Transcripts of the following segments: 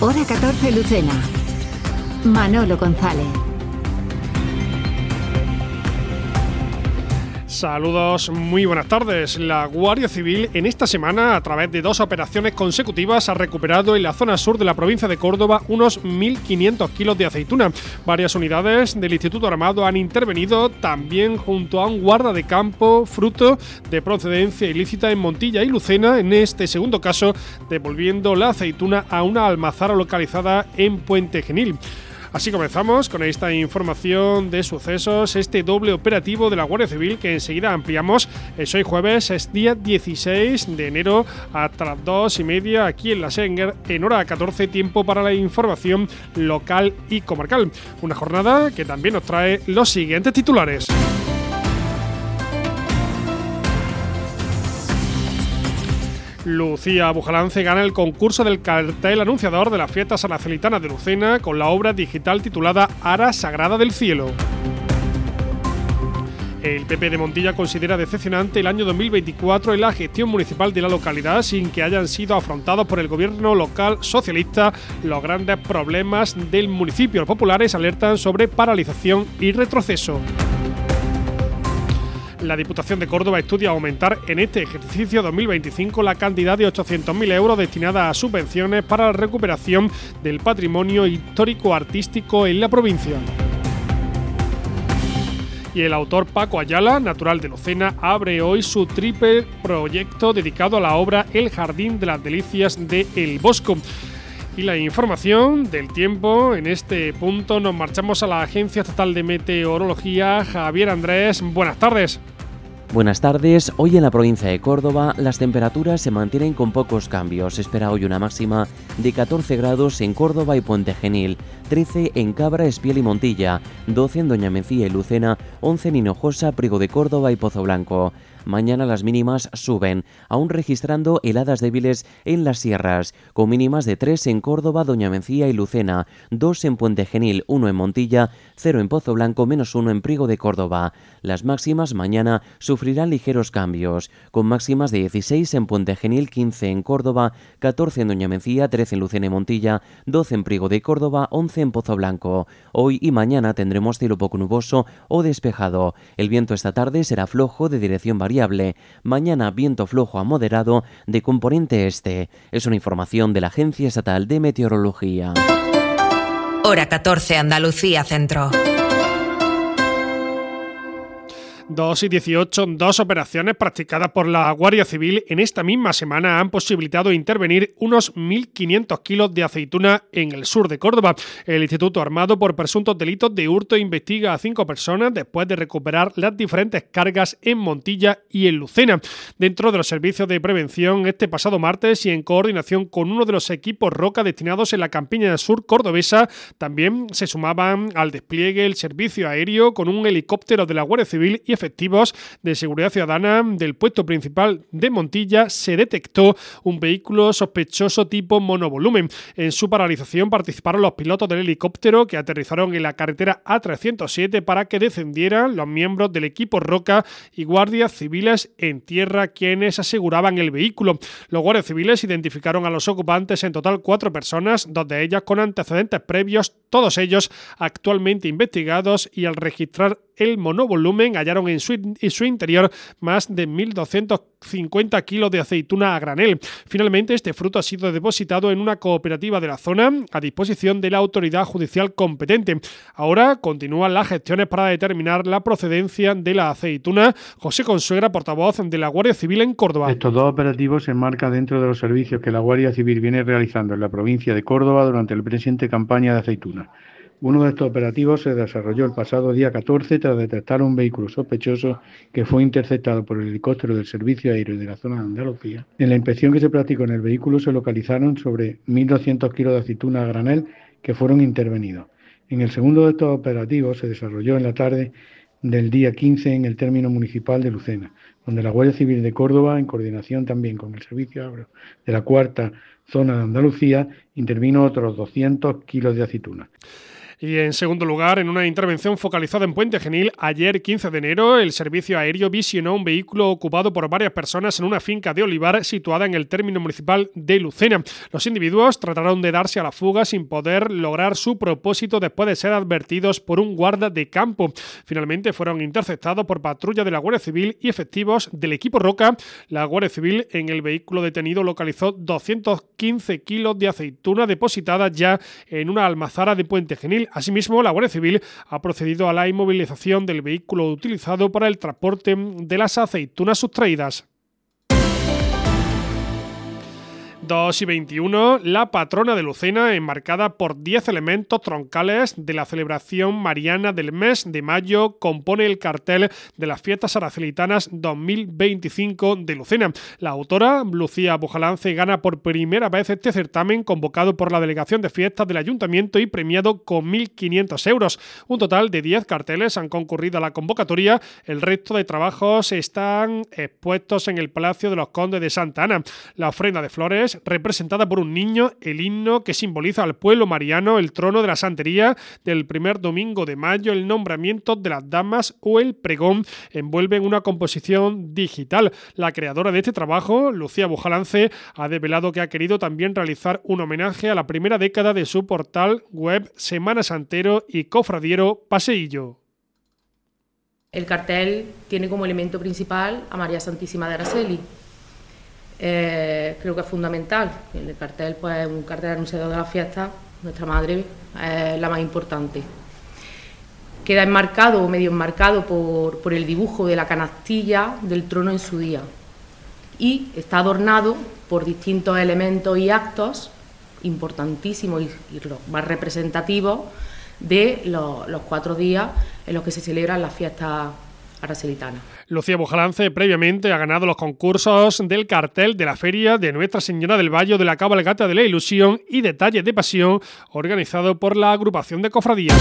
Hora 14 Lucena. Manolo González. Saludos, muy buenas tardes. La Guardia Civil en esta semana, a través de 2 operaciones consecutivas, ha recuperado en la zona sur de la provincia de Córdoba unos 1.500 kilos de aceituna. Varias unidades del Instituto Armado han intervenido también junto a un guarda de campo, fruto de procedencia ilícita en Montilla y Lucena, en este segundo caso, devolviendo la aceituna a una almazara localizada en Puente Genil. Así comenzamos con esta información de sucesos, este doble operativo de la Guardia Civil que enseguida ampliamos. Es hoy jueves, es día 16 de enero a las 2:30 aquí en la Senger, en hora 14, tiempo para la información local y comarcal. Una jornada que también nos trae los siguientes titulares. Lucía Bujalance gana el concurso del cartel anunciador de las fiestas sanacelitanas de Lucena con la obra digital titulada Ara Sagrada del Cielo. El PP de Montilla considera decepcionante el año 2024 en la gestión municipal de la localidad sin que hayan sido afrontados por el gobierno local socialista los grandes problemas del municipio. Los populares alertan sobre paralización y retroceso. La Diputación de Córdoba estudia aumentar en este ejercicio 2025 la cantidad de 800.000 euros destinada a subvenciones para la recuperación del patrimonio histórico-artístico en la provincia. Y el autor Paco Ayala, natural de Lucena, abre hoy su triple proyecto dedicado a la obra El Jardín de las Delicias de El Bosco. Y la información del tiempo, en este punto nos marchamos a la Agencia Estatal de Meteorología. Javier Andrés, buenas tardes. Buenas tardes. Hoy en la provincia de Córdoba las temperaturas se mantienen con pocos cambios. Se espera hoy una máxima de 14 grados en Córdoba y Puente Genil, 13 en Cabra, Espiel y Montilla, 12 en Doña Mencía y Lucena, 11 en Hinojosa, Priego de Córdoba y Pozo Blanco. Mañana las mínimas suben, aún registrando heladas débiles en las sierras, con mínimas de 3 en Córdoba, Doña Mencía y Lucena, 2 en Puente Genil, 1 en Montilla, 0 en Pozo Blanco, -1 en Priego de Córdoba. Las máximas mañana sufrirán ligeros cambios, con máximas de 16 en Puente Genil, 15 en Córdoba, 14 en Doña Mencía, 13 en Lucena y Montilla, 12 en Priego de Córdoba, 11 en Pozo Blanco. Hoy y mañana tendremos cielo poco nuboso o despejado. El viento esta tarde será flojo de dirección variable. Mañana viento flojo a moderado de componente este. Es una información de la Agencia Estatal de Meteorología. Hora 14 Andalucía Centro. 2:18, 2 operaciones practicadas por la Guardia Civil en esta misma semana han posibilitado intervenir unos 1.500 kilos de aceituna en el sur de Córdoba. El Instituto Armado por presuntos delitos de hurto investiga a 5 personas después de recuperar las diferentes cargas en Montilla y en Lucena. Dentro de los servicios de prevención, este pasado martes y en coordinación con uno de los equipos Roca destinados en la campiña sur cordobesa, también se sumaban al despliegue el servicio aéreo con un helicóptero de la Guardia Civil y efectivos de seguridad ciudadana. Del puesto principal de Montilla se detectó un vehículo sospechoso tipo monovolumen. En su paralización participaron los pilotos del helicóptero que aterrizaron en la carretera A307 para que descendieran los miembros del equipo Roca y guardias civiles en tierra quienes aseguraban el vehículo. Los guardias civiles identificaron a los ocupantes, en total 4 personas, 2 de ellas con antecedentes previos, todos ellos actualmente investigados, y al registrar el monovolumen hallaron en su interior más de 1.250 kilos de aceituna a granel. Finalmente, este fruto ha sido depositado en una cooperativa de la zona a disposición de la autoridad judicial competente. Ahora continúan las gestiones para determinar la procedencia de la aceituna. José Consuegra, portavoz de la Guardia Civil en Córdoba. Estos 2 operativos se enmarcan dentro de los servicios que la Guardia Civil viene realizando en la provincia de Córdoba durante la presente campaña de aceituna. Uno de estos operativos se desarrolló el pasado día 14 tras detectar un vehículo sospechoso que fue interceptado por el helicóptero del Servicio Aéreo de la zona de Andalucía. En la inspección que se practicó en el vehículo se localizaron sobre 1.200 kilos de aceituna a granel que fueron intervenidos. En el segundo de estos operativos se desarrolló en la tarde del día 15 en el término municipal de Lucena, donde la Guardia Civil de Córdoba, en coordinación también con el Servicio Aéreo de la cuarta zona de Andalucía, intervino otros 200 kilos de aceituna. Y en segundo lugar, en una intervención focalizada en Puente Genil, ayer 15 de enero, el servicio aéreo visionó un vehículo ocupado por varias personas en una finca de olivar situada en el término municipal de Lucena. Los individuos trataron de darse a la fuga sin poder lograr su propósito después de ser advertidos por un guarda de campo. Finalmente fueron interceptados por patrulla de la Guardia Civil y efectivos del equipo Roca. La Guardia Civil en el vehículo detenido localizó 215 kilos de aceituna depositadas ya en una almazara de Puente Genil. Asimismo, la Guardia Civil ha procedido a la inmovilización del vehículo utilizado para el transporte de las aceitunas sustraídas. 2:21, la patrona de Lucena, enmarcada por 10 elementos troncales de la celebración mariana del mes de mayo, compone el cartel de las fiestas aracelitanas 2025 de Lucena. La autora, Lucía Bujalance, gana por primera vez este certamen convocado por la Delegación de Fiestas del Ayuntamiento y premiado con 1.500 euros. Un total de 10 carteles han concurrido a la convocatoria. El resto de trabajos están expuestos en el Palacio de los Condes de Santa Ana. La ofrenda de flores, representada por un niño, el himno que simboliza al pueblo mariano, el trono de la santería del primer domingo de mayo, el nombramiento de las damas o el pregón envuelven una composición digital. La creadora de este trabajo, Lucía Bujalance, ha develado que ha querido también realizar un homenaje a la primera década de su portal web Semana Santero y Cofradiero Paseillo. El cartel tiene como elemento principal a María Santísima de Araceli. Creo que es fundamental. El cartel, pues, es un cartel anunciador de la fiesta. Nuestra madre es la más importante. Queda enmarcado o medio enmarcado por el dibujo de la canastilla del trono en su día y está adornado por distintos elementos y actos importantísimos y los más representativos de los 4 días en los que se celebran las fiestas aracelitanas. Lucía Bujalance previamente ha ganado los concursos del cartel de la Feria de Nuestra Señora del Valle, de la Cabalgata de la Ilusión y Detalles de Pasión, organizado por la agrupación de cofradías.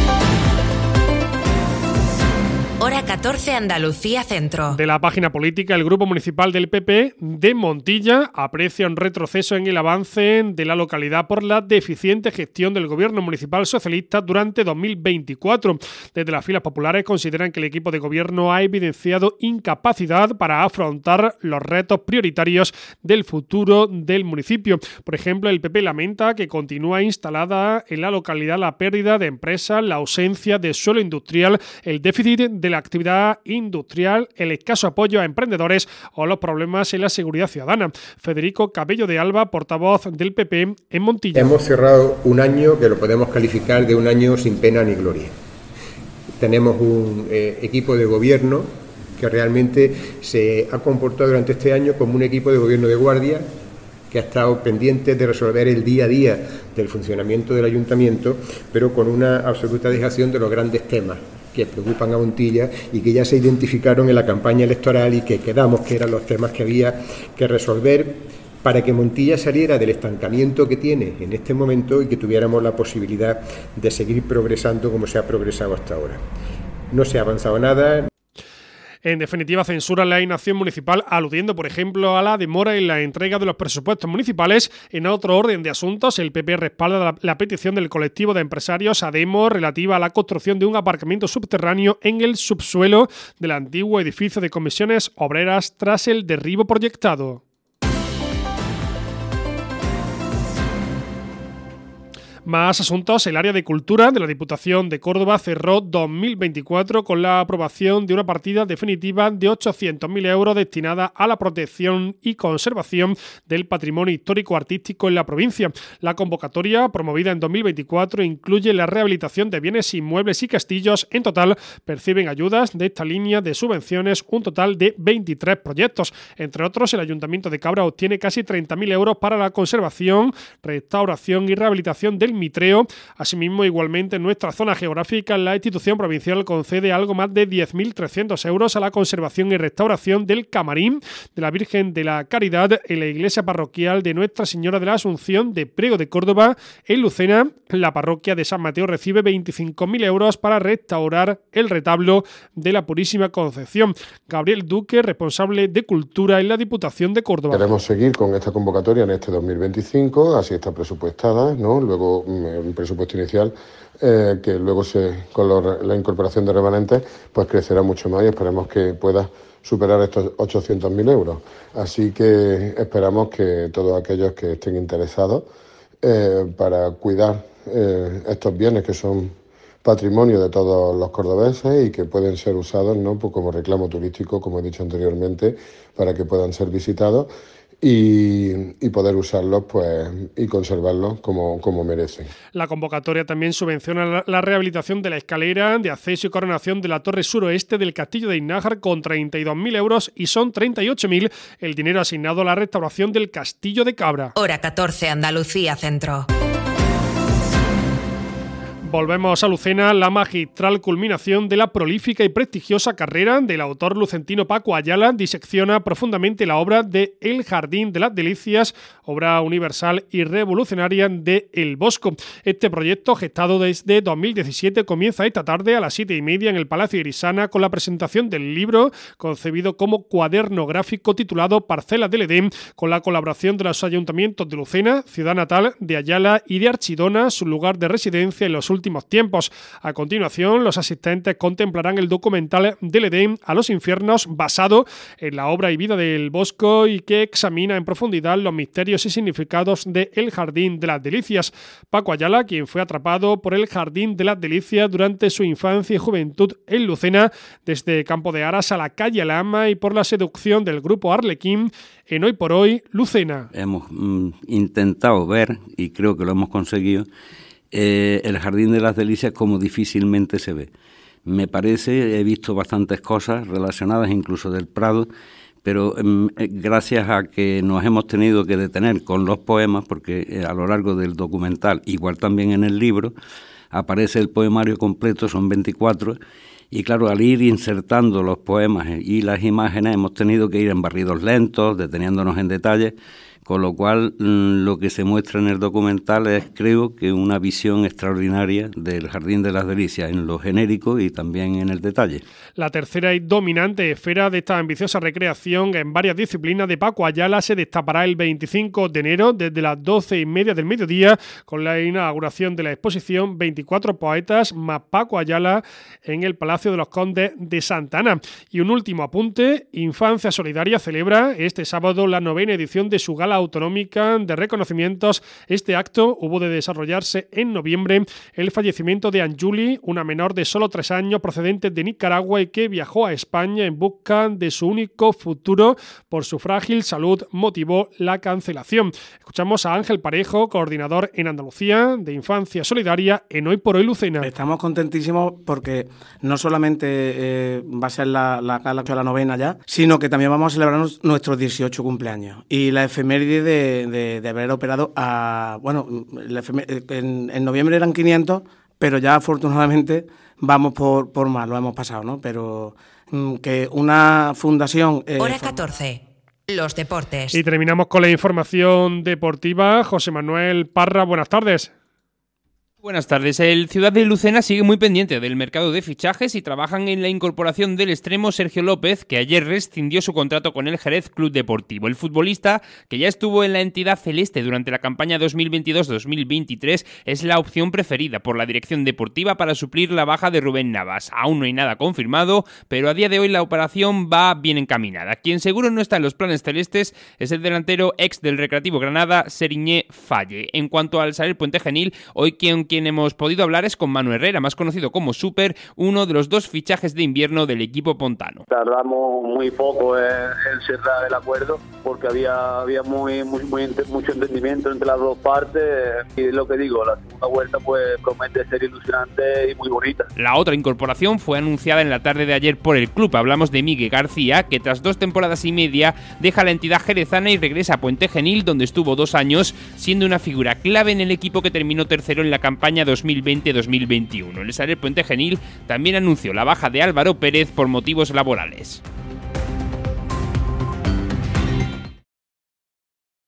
Hora 14, Andalucía Centro. De la página política, el Grupo Municipal del PP de Montilla aprecia un retroceso en el avance de la localidad por la deficiente gestión del Gobierno Municipal Socialista durante 2024. Desde las filas populares consideran que el equipo de gobierno ha evidenciado incapacidad para afrontar los retos prioritarios del futuro del municipio. Por ejemplo, el PP lamenta que continúa instalada en la localidad la pérdida de empresas, la ausencia de suelo industrial, el déficit de la actividad industrial, el escaso apoyo a emprendedores o los problemas en la seguridad ciudadana. Federico Cabello de Alba, portavoz del PP en Montilla. Hemos cerrado un año que lo podemos calificar de un año sin pena ni gloria. Tenemos un equipo de gobierno que realmente se ha comportado durante este año como un equipo de gobierno de guardia, que ha estado pendiente de resolver el día a día del funcionamiento del ayuntamiento, pero con una absoluta dejación de los grandes temas que preocupan a Montilla y que ya se identificaron en la campaña electoral y que quedamos que eran los temas que había que resolver para que Montilla saliera del estancamiento que tiene en este momento y que tuviéramos la posibilidad de seguir progresando como se ha progresado hasta ahora. No se ha avanzado nada. En definitiva, censura la inacción municipal, aludiendo, por ejemplo, a la demora en la entrega de los presupuestos municipales. En otro orden de asuntos, el PP respalda la petición del colectivo de empresarios ADEMO relativa a la construcción de un aparcamiento subterráneo en el subsuelo del antiguo edificio de comisiones obreras tras el derribo proyectado. Más asuntos. El área de cultura de la Diputación de Córdoba cerró 2024 con la aprobación de una partida definitiva de 800.000 euros destinada a la protección y conservación del patrimonio histórico-artístico en la provincia. La convocatoria, promovida en 2024, incluye la rehabilitación de bienes inmuebles y castillos. En total, perciben ayudas de esta línea de subvenciones un total de 23 proyectos. Entre otros, el Ayuntamiento de Cabra obtiene casi 30.000 euros para la conservación, restauración y rehabilitación del Mitreo. Asimismo, igualmente en nuestra zona geográfica, la institución provincial concede algo más de 10.300 euros a la conservación y restauración del camarín de la Virgen de la Caridad en la iglesia parroquial de Nuestra Señora de la Asunción de Priego de Córdoba. En Lucena, la parroquia de San Mateo recibe 25.000 euros para restaurar el retablo de la Purísima Concepción. Gabriel Duque, responsable de Cultura en la Diputación de Córdoba. Queremos seguir con esta convocatoria en este 2025, así está presupuestada, ¿no? Luego un presupuesto inicial, que luego con la incorporación de remanentes pues crecerá mucho más y esperemos que pueda superar estos 800.000 euros. Así que esperamos que todos aquellos que estén interesados para cuidar estos bienes que son patrimonio de todos los cordobeses y que pueden ser usados, ¿no?, pues como reclamo turístico, como he dicho anteriormente, para que puedan ser visitados y poder usarlos pues y conservarlos como merecen. La convocatoria también subvenciona la rehabilitación de la escalera de acceso y coronación de la torre suroeste del Castillo de Iznájar con 32.000 euros y son 38.000 el dinero asignado a la restauración del Castillo de Cabra. Hora 14, Andalucía Centro. Volvemos a Lucena, la magistral culminación de la prolífica y prestigiosa carrera del autor lucentino Paco Ayala disecciona profundamente la obra de El Jardín de las Delicias, obra universal y revolucionaria de El Bosco. Este proyecto, gestado desde 2017, comienza esta tarde a las 7:30 en el Palacio Irisana con la presentación del libro, concebido como cuaderno gráfico titulado Parcelas del Edén, con la colaboración de los ayuntamientos de Lucena, ciudad natal de Ayala, y de Archidona, su lugar de residencia en los últimos tiempos. A continuación, los asistentes contemplarán el documental Del Edén a los infiernos, basado en la obra y vida del Bosco y que examina en profundidad los misterios y significados de El Jardín de las Delicias. Paco Ayala, quien fue atrapado por El Jardín de las Delicias durante su infancia y juventud en Lucena, desde Campo de Aras a la calle Alhama, y por la seducción del grupo Arlequín en Hoy por Hoy, Lucena. Hemos intentado ver, y creo que lo hemos conseguido, El Jardín de las Delicias como difícilmente se ve. Me parece, he visto bastantes cosas relacionadas incluso del Prado, pero gracias a que nos hemos tenido que detener con los poemas, porque a lo largo del documental, igual también en el libro, aparece el poemario completo, son 24, y claro, al ir insertando los poemas y las imágenes hemos tenido que ir en barridos lentos, deteniéndonos en detalles, con lo cual lo que se muestra en el documental es, creo, que una visión extraordinaria del Jardín de las Delicias en lo genérico y también en el detalle. La tercera y dominante esfera de esta ambiciosa recreación en varias disciplinas de Paco Ayala se destapará el 25 de enero desde las 12:30 del mediodía con la inauguración de la exposición 24 poetas más Paco Ayala en el Palacio de los Condes de Santa Ana. Y un último apunte: Infancia Solidaria celebra este sábado la 9ª edición de su gala autonómica de reconocimientos. Este acto hubo de desarrollarse en noviembre el fallecimiento de Anjuli, una menor de solo 3 años procedente de Nicaragua y que viajó a España en busca de su único futuro. Por su frágil salud motivó la cancelación. Escuchamos a Ángel Parejo, coordinador en Andalucía de Infancia Solidaria en Hoy por Hoy Lucena. Estamos contentísimos porque no solamente va a ser la 9ª ya, sino que también vamos a celebrar nuestros 18 cumpleaños. Y la efeméride de haber operado en noviembre eran 500, pero ya afortunadamente vamos por más, lo hemos pasado, ¿no? Pero que una fundación... Hora 14. Los deportes. Y terminamos con la información deportiva. José Manuel Parra, buenas tardes. Buenas tardes. El Ciudad de Lucena sigue muy pendiente del mercado de fichajes y trabajan en la incorporación del extremo Sergio López, que ayer rescindió su contrato con el Jerez Club Deportivo. El futbolista, que ya estuvo en la entidad celeste durante la campaña 2022-2023, es la opción preferida por la dirección deportiva para suplir la baja de Rubén Navas. Aún no hay nada confirmado, pero a día de hoy la operación va bien encaminada. Quien seguro no está en los planes celestes es el delantero ex del Recreativo Granada, Seriñé Falle. En cuanto al Saler Puente Genil, hoy quien hemos podido hablar es con Manu Herrera, más conocido como Super, uno de los 2 fichajes de invierno del equipo pontano. Tardamos muy poco en cerrar el acuerdo porque había mucho entendimiento entre las dos partes, y es lo que digo, la segunda vuelta pues promete ser ilusionante y muy bonita. La otra incorporación fue anunciada en la tarde de ayer por el club. Hablamos de Miguel García, que tras 2 temporadas y media deja la entidad jerezana y regresa a Puente Genil, donde estuvo 2 años, siendo una figura clave en el equipo que terminó tercero en la campaña 2020-2021. El Saler Puente Genil también anunció la baja de Álvaro Pérez por motivos laborales.